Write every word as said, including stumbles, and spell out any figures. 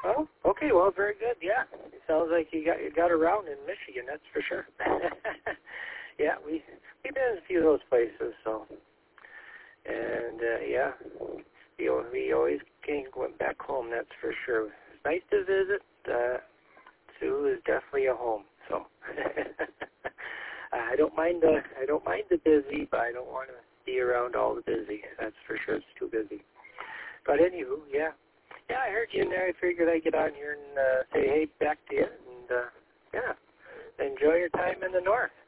Oh, okay. Well, very good. Yeah, it sounds like you got you got around in Michigan. That's for sure. Yeah, we we've been in a few of those places. So, and uh, yeah, we al- we always came went back home. That's for sure. It's nice to visit. Uh, Sioux is definitely a home. So, I don't mind the I don't mind the busy, but I don't want to be around all the busy. That's for sure. It's too busy. But anywho, yeah. Yeah, I heard you in there. I figured I'd get on here and uh, say hey back to you. And, uh, yeah, enjoy your time in the north.